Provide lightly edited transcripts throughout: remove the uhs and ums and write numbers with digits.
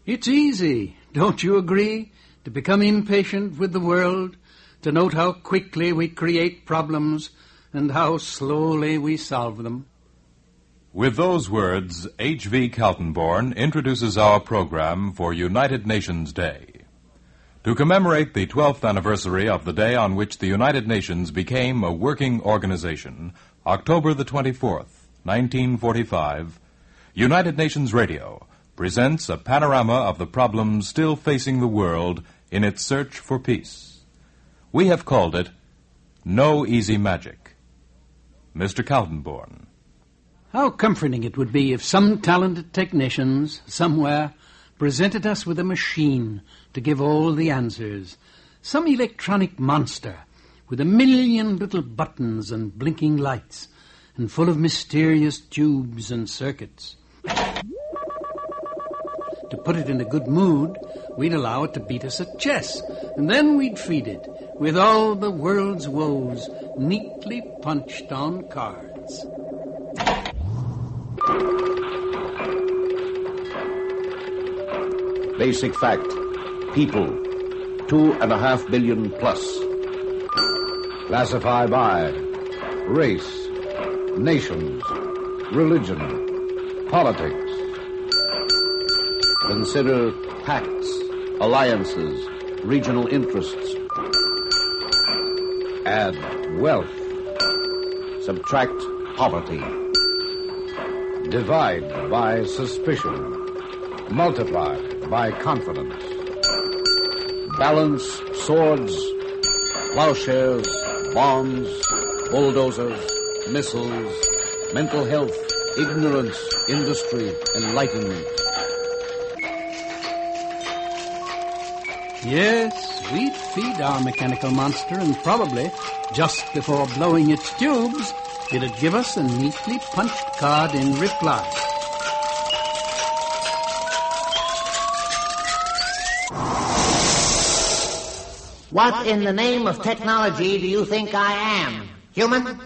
It's easy, don't you agree, to become impatient with the world, to note how quickly we create problems and how slowly we solve them. With those words, H.V. Kaltenborn introduces our program for United Nations Day. To commemorate the 12th anniversary of the day on which the United Nations became a working organization, October the 24th, 1945, United Nations Radio presents a panorama of the problems still facing the world in its search for peace. We have called it No Easy Magic. Mr. Kaltenborn. How comforting it would be if some talented technicians somewhere presented us with a machine to give all the answers, some electronic monster with 1,000,000 little buttons and blinking lights and full of mysterious tubes and circuits. To put it in a good mood, we'd allow it to beat us at chess, and then we'd feed it with all the world's woes neatly punched on cards. Basic fact. People, 2.5 billion plus. Classify by race, nations, religion, politics. Consider pacts, alliances, regional interests. Add wealth. Subtract poverty. Divide by suspicion. Multiply by confidence. Balance swords, plowshares, bombs, bulldozers, missiles, mental health, ignorance, industry, enlightenment. Yes, we'd feed our mechanical monster, and probably, just before blowing its tubes, it'd give us a neatly punched card in reply. What in the name of technology do you think I am? Human?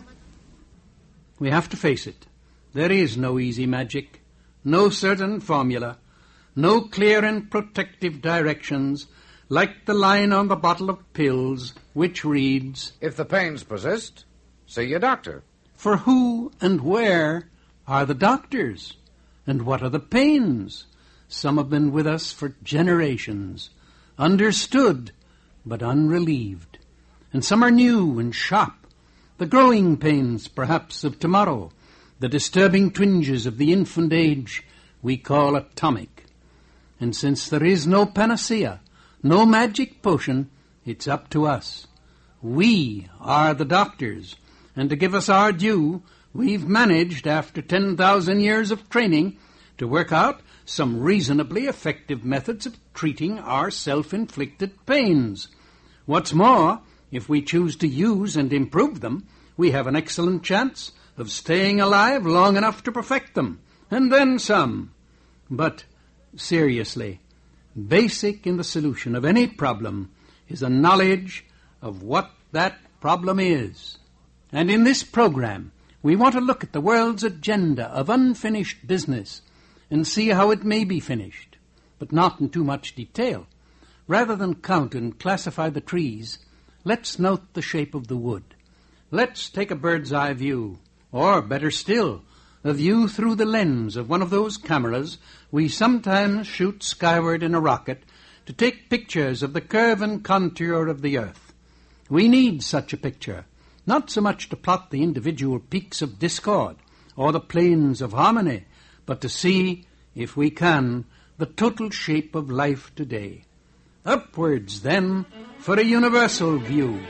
We have to face it. There is no easy magic, no certain formula, no clear and protective directions, like the line on the bottle of pills, which reads, "If the pains persist, see your doctor." For who and where are the doctors? And what are the pains? Some have been with us for generations, understood but unrelieved. And some are new and sharp, the growing pains, perhaps, of tomorrow, the disturbing twinges of the infant age we call atomic. And since there is no panacea, no magic potion, it's up to us. We are the doctors, and to give us our due, we've managed, after 10,000 years of training, to work out some reasonably effective methods of treating our self-inflicted pains. What's more, if we choose to use and improve them, we have an excellent chance of staying alive long enough to perfect them, and then some. But, seriously, basic in the solution of any problem is a knowledge of what that problem is. And in this program, we want to look at the world's agenda of unfinished business and see how it may be finished, but not in too much detail. Rather than count and classify the trees, let's note the shape of the wood. Let's take a bird's-eye view, or, better still, a view through the lens of one of those cameras we sometimes shoot skyward in a rocket to take pictures of the curve and contour of the earth. We need such a picture, not so much to plot the individual peaks of discord or the planes of harmony, but to see, if we can, the total shape of life today. Upwards, then, for a universal view.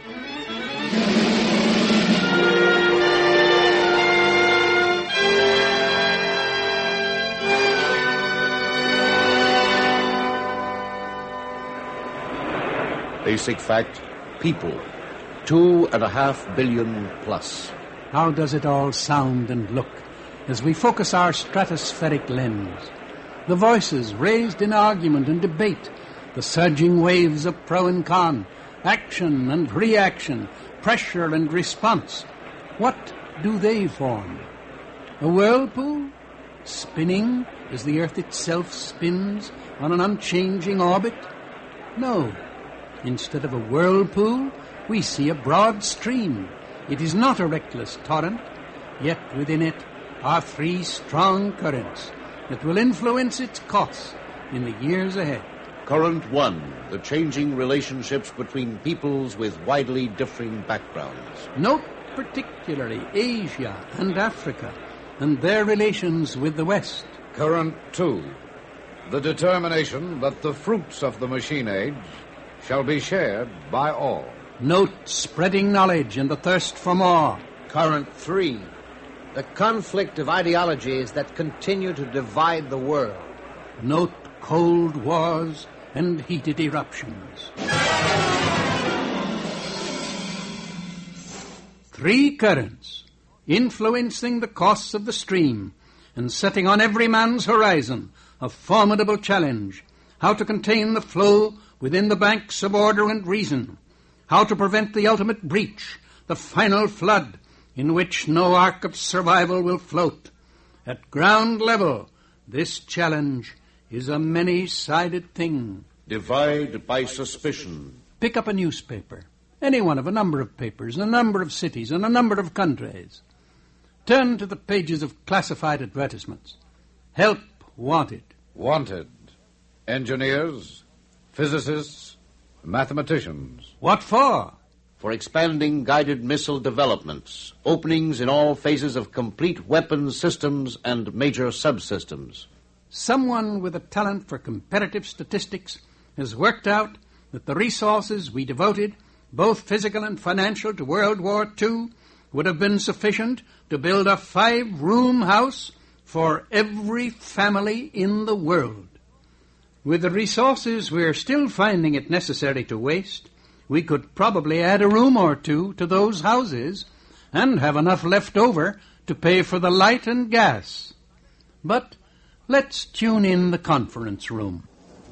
Basic fact. People, 2.5 billion plus. How does it all sound and look as we focus our stratospheric lens? The voices raised in argument and debate, the surging waves of pro and con, action and reaction, pressure and response. What do they form? A whirlpool? Spinning as the earth itself spins, on an unchanging orbit? No. Instead of a whirlpool, we see a broad stream. It is not a reckless torrent, yet within it are 3 strong currents that will influence its course in the years ahead. Current 1, the changing relationships between peoples with widely differing backgrounds. Note particularly Asia and Africa and their relations with the West. Current 2, the determination that the fruits of the machine age shall be shared by all. Note spreading knowledge and the thirst for more. Current 3, the conflict of ideologies that continue to divide the world. Note cold wars and heated eruptions. 3 currents influencing the course of the stream and setting on every man's horizon a formidable challenge: how to contain the flow within the banks of order and reason, how to prevent the ultimate breach, the final flood, in which no ark of survival will float. At ground level, this challenge is a many-sided thing. Divide by suspicion. Pick up a newspaper, any one of a number of papers, a number of cities, and a number of countries. Turn to the pages of classified advertisements. Help wanted. Wanted. Engineers, physicists, mathematicians. What for? For expanding guided missile developments, openings in all phases of complete weapons systems and major subsystems. Someone with a talent for comparative statistics has worked out that the resources we devoted, both physical and financial, to World War II would have been sufficient to build a 5-room house for every family in the world. With the resources we're still finding it necessary to waste, we could probably add a room or 2 to those houses and have enough left over to pay for the light and gas. But let's tune in the conference room.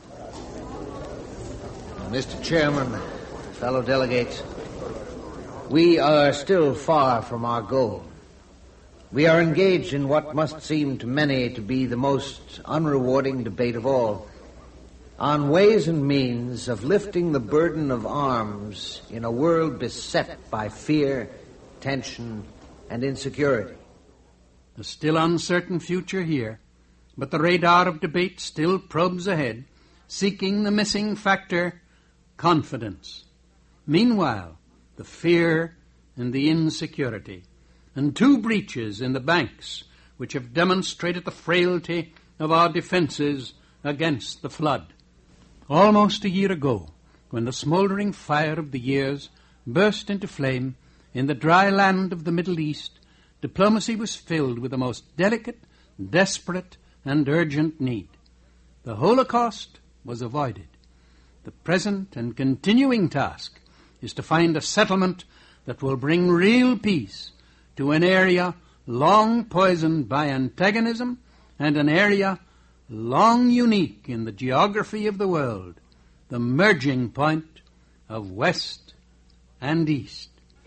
Mr. Chairman, fellow delegates, we are still far from our goal. We are engaged in what must seem to many to be the most unrewarding debate of all, on ways and means of lifting the burden of arms in a world beset by fear, tension, and insecurity. A still uncertain future here, but the radar of debate still probes ahead, seeking the missing factor, confidence. Meanwhile, the fear and the insecurity, and 2 breaches in the banks which have demonstrated the frailty of our defenses against the flood. Almost a year ago, when the smoldering fire of the years burst into flame in the dry land of the Middle East, diplomacy was filled with the most delicate, desperate, and urgent need. The Holocaust was avoided. The present and continuing task is to find a settlement that will bring real peace to an area long poisoned by antagonism and an area long unique in the geography of the world, the merging point of West and East.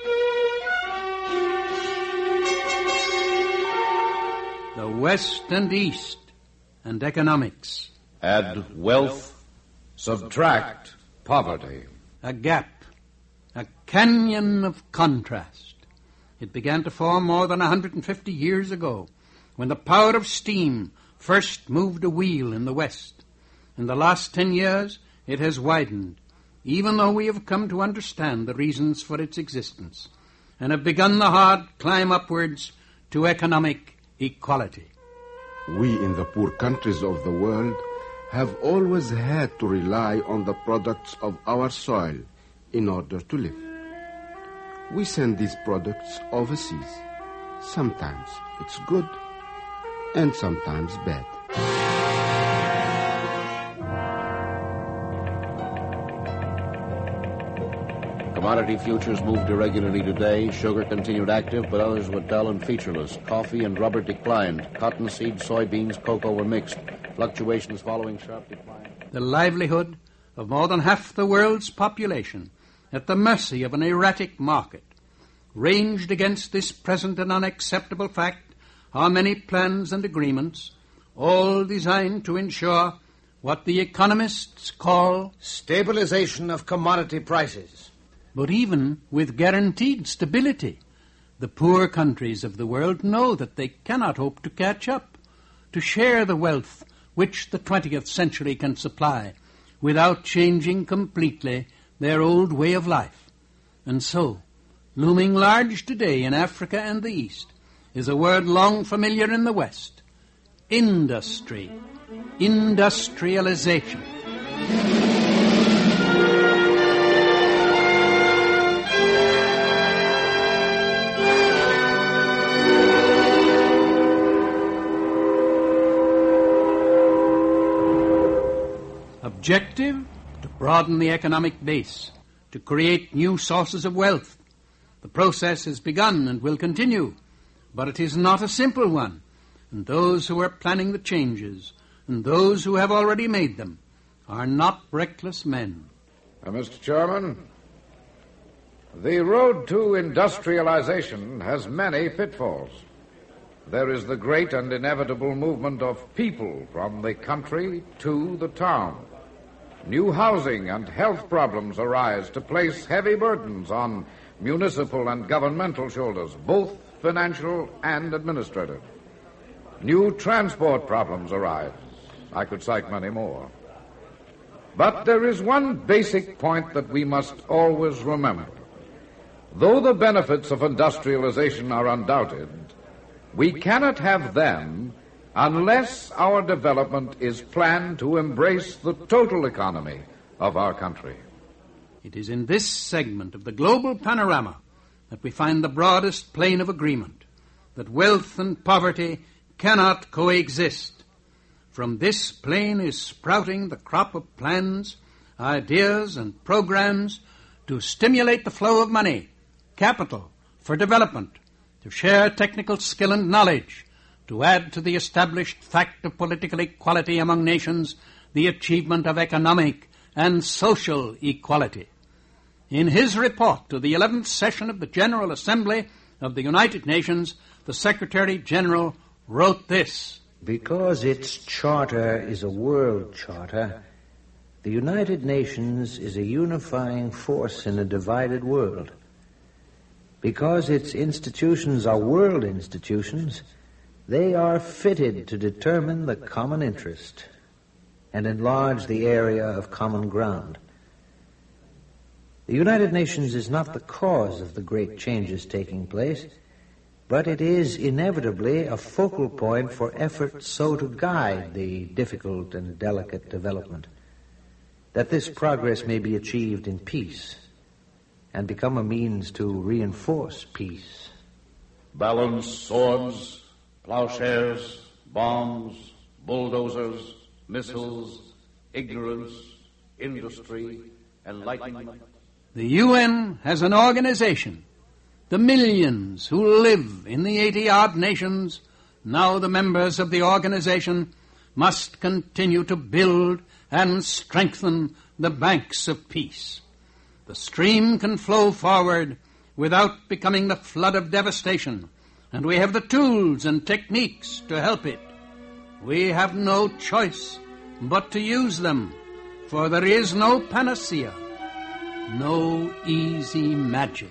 The West and East and economics. Add wealth. Subtract poverty. A gap, a canyon of contrast. It began to form more than 150 years ago, when the power of steam first moved a wheel in the West. In the last 10 years, it has widened, even though we have come to understand the reasons for its existence, and have begun the hard climb upwards to economic equality. We in the poor countries of the world have always had to rely on the products of our soil in order to live. We send these products overseas. Sometimes it's good, and sometimes bad. Commodity futures moved irregularly today. Sugar continued active, but others were dull and featureless. Coffee and rubber declined. Cottonseed, soybeans, cocoa were mixed. Fluctuations following sharp decline. The livelihood of more than half the world's population, at the mercy of an erratic market. Ranged against this present and unacceptable fact are many plans and agreements, all designed to ensure what the economists call stabilization of commodity prices. But even with guaranteed stability, the poor countries of the world know that they cannot hope to catch up, to share the wealth which the 20th century can supply, without changing completely their old way of life. And so, looming large today in Africa and the East, is a word long familiar in the West: industry, industrialization. Objective: to broaden the economic base, to create new sources of wealth. The process has begun and will continue, but it is not a simple one, and those who are planning the changes and those who have already made them are not reckless men. Mr. Chairman, the road to industrialization has many pitfalls. There is the great and inevitable movement of people from the country to the town. New housing and health problems arise to place heavy burdens on municipal and governmental shoulders, both financial and administrative. New transport problems arise. I could cite many more. But there is one basic point that we must always remember. Though the benefits of industrialization are undoubted, we cannot have them unless our development is planned to embrace the total economy of our country. It is in this segment of the global panorama that we find the broadest plane of agreement, that wealth and poverty cannot coexist. From this plane is sprouting the crop of plans, ideas, and programs to stimulate the flow of money, capital, for development, to share technical skill and knowledge, to add to the established fact of political equality among nations the achievement of economic and social equality. In his report to the 11th session of the General Assembly of the United Nations, the Secretary-General wrote this: Because its charter is a world charter, the United Nations is a unifying force in a divided world. Because its institutions are world institutions, they are fitted to determine the common interest and enlarge the area of common ground. The United Nations is not the cause of the great changes taking place, but it is inevitably a focal point for efforts so to guide the difficult and delicate development, that this progress may be achieved in peace and become a means to reinforce peace. Balance swords, plowshares, bombs, bulldozers, missiles, ignorance, industry, enlightenment. The UN has an organization. The millions who live in the 80-odd nations, now the members of the organization, must continue to build and strengthen the banks of peace. The stream can flow forward without becoming the flood of devastation, and we have the tools and techniques to help it. We have no choice but to use them, for there is no panacea, no easy magic.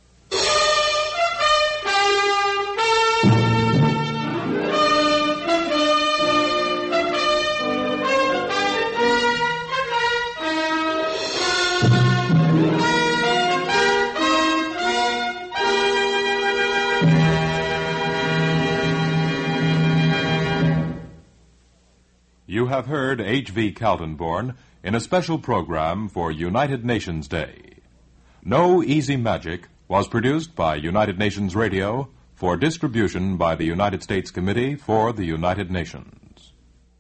You have heard H.V. Kaltenborn in a special program for United Nations Day. No Easy Magic was produced by United Nations Radio for distribution by the United States Committee for the United Nations.